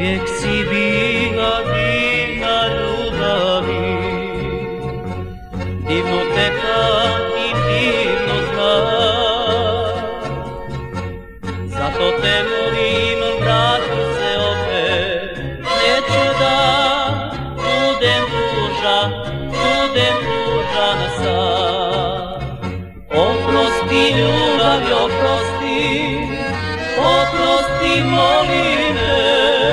Uvijek si bila divna ljubavi, divno teka i divno znaš. Zato te molim, vrati se opet, neću da budem tužan sad. Oprosti ljubavi, oprosti molim te,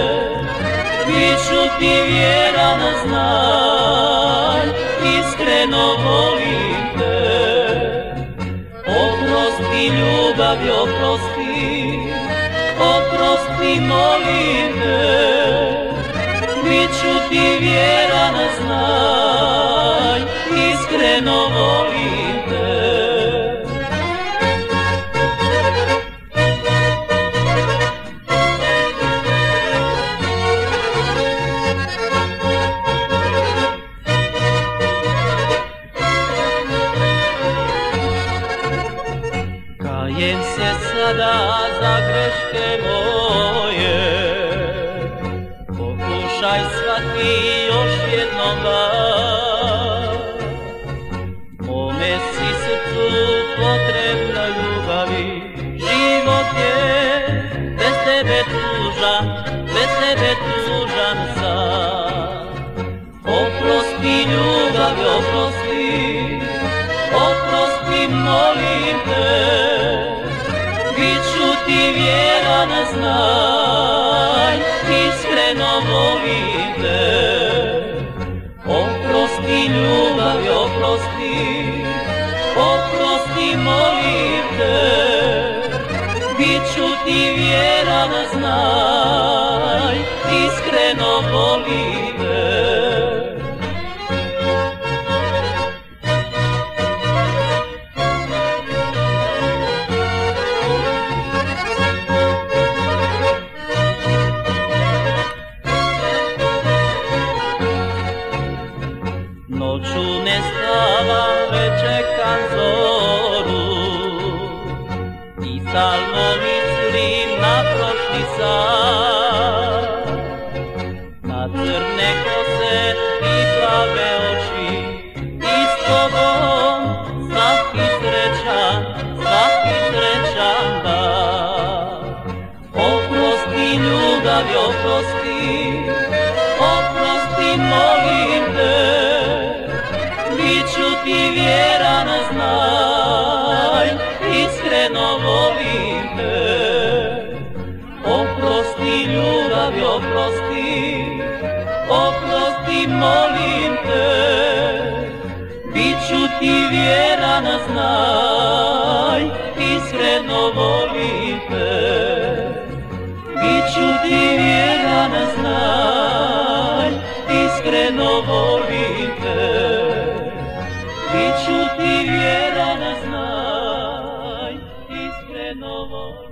biću ti vjeran, znaj, iskreno volim te. Oprosti ljubavi, oprosti molim te, biću ti vjeran, znaj, iskreno volim te. Kajem se sada za greške moje, pokušaj shvati još jednom bar. Mome si srcu potrebna ljubavi, život je bez tebe tužan sad. Oprosti ljubavi, oprosti molim te, biću ti vjeran, znaj, iskreno volim te. Oprosti ljubavi, oprosti molim te, biću ti vjeran, znaj, iskreno volim te. Noću ne stavam, već čekam zoru i stalno mislim na prošli sat, na crne kose i plave oči, i s tobom svaki srećan dan. Oprosti ljubavi, oprosti molim te, biću ti vjeran, znaj, iskreno volim te. Oprosti ljubavi, oprosti molim te, biću ti vjeran, znaj, iskreno volim te. Biću ti vjeran, znaj, iskreno volim te.